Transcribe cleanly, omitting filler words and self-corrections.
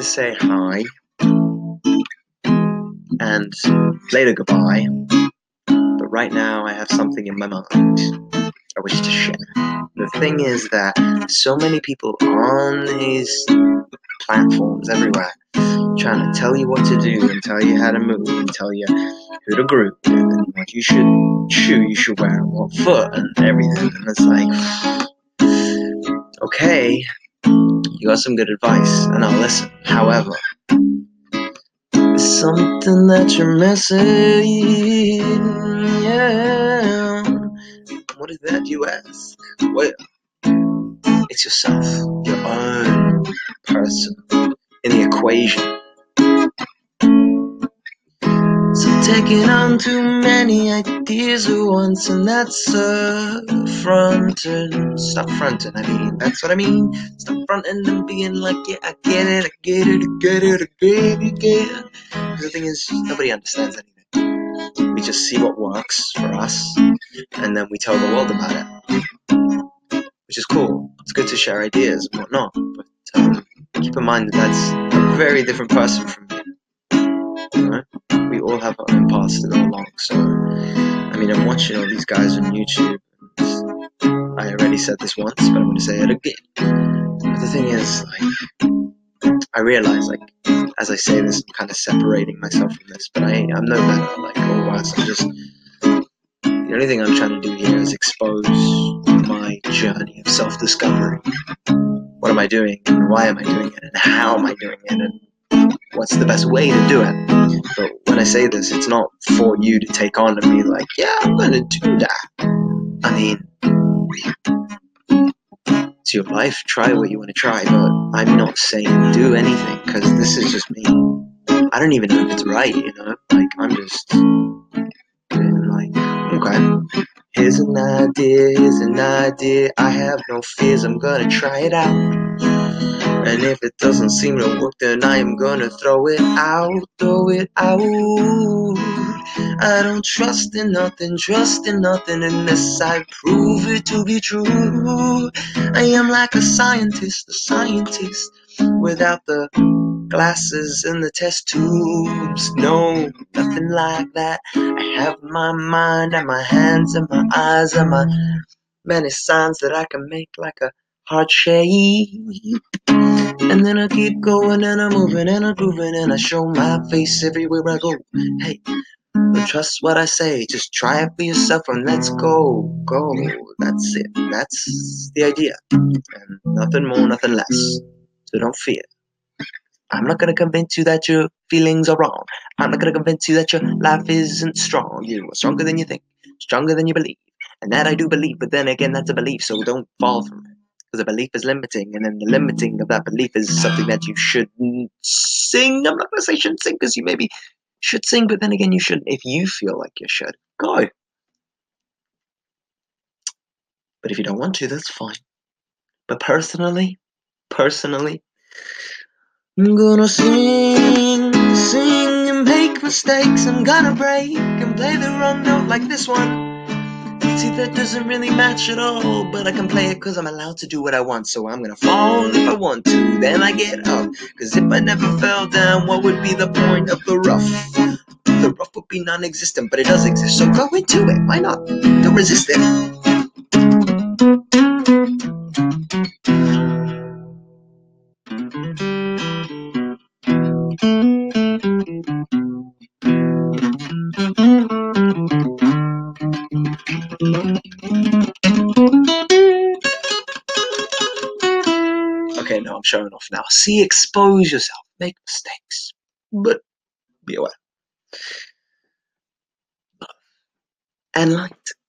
say hi and later goodbye, but right now I have something in my mind I wish to share. The thing is that so many people on these platforms everywhere trying to tell you what to do and tell you how to move and tell you who to group with and what you should shoe you should wear and what foot and everything, and it's like, okay, you got some good advice and I'll listen. However, there's something that you're missing, yeah. What is that, you ask? Well, it's yourself, your own person in the equation. So taking on too many ideas at once, and that's fronting. Stop fronting, that's what I mean. Stop fronting and being like, yeah, I get it, I get it, I get it, I get it, yeah. The thing is, nobody understands anything. We just see what works for us, and then we tell the world about it, which is cool. It's good to share ideas and whatnot, but keep in mind that that's a very different person from me. Right? We all have our own paths to go along. So, I'm watching all these guys on YouTube. I already said this once, but I'm going to say it again. But the thing is, I realize, as I say this, I'm kind of separating myself from this, but I'm no better, or worse. The only thing I'm trying to do here is expose my journey of self-discovery. What am I doing, and why am I doing it, and how am I doing it, and what's the best way to do it? But when I say this, it's not for you to take on and be like, yeah, I'm going to do that. It's your life, try what you want to try, but I'm not saying do anything, because this is just me. I don't even know if it's right, I'm just being okay, here's an idea, I have no fears, I'm gonna try it out. And if it doesn't seem to work, then I am gonna throw it out. I don't trust in nothing, unless I prove it to be true. I am like a scientist, without the glasses and the test tubes. No, nothing like that. I have my mind and my hands and my eyes and my many signs that I can make like a heart shape. And then I keep going and I'm moving and I'm grooving and I show my face everywhere I go. Hey, don't trust what I say, just try it for yourself and let's go. That's it. That's the idea. And nothing more, nothing less. So don't fear. I'm not gonna convince you that your feelings are wrong. I'm not gonna convince you that your life isn't strong. You are stronger than you think, stronger than you believe. And that I do believe, but then again, that's a belief, so don't fall from it. Because a belief is limiting, and then the limiting of that belief is something that you shouldn't sing. I'm not gonna say shouldn't sing, because you maybe should sing, but then again, you shouldn't. If you feel like you should, go. But if you don't want to, that's fine. But personally, I'm gonna sing and make mistakes. I'm gonna break and play the wrong note like this one. See, that doesn't really match at all, but I can play it because I'm allowed to do what I want. So I'm gonna fall if I want to, then I get up. Because if I never fell down, what would be the point of the rough? The rough would be non-existent, but it does exist, so go into it. Why not? Don't resist it. Okay, no, I'm showing off now. See, expose yourself, make mistakes, but be aware. And light.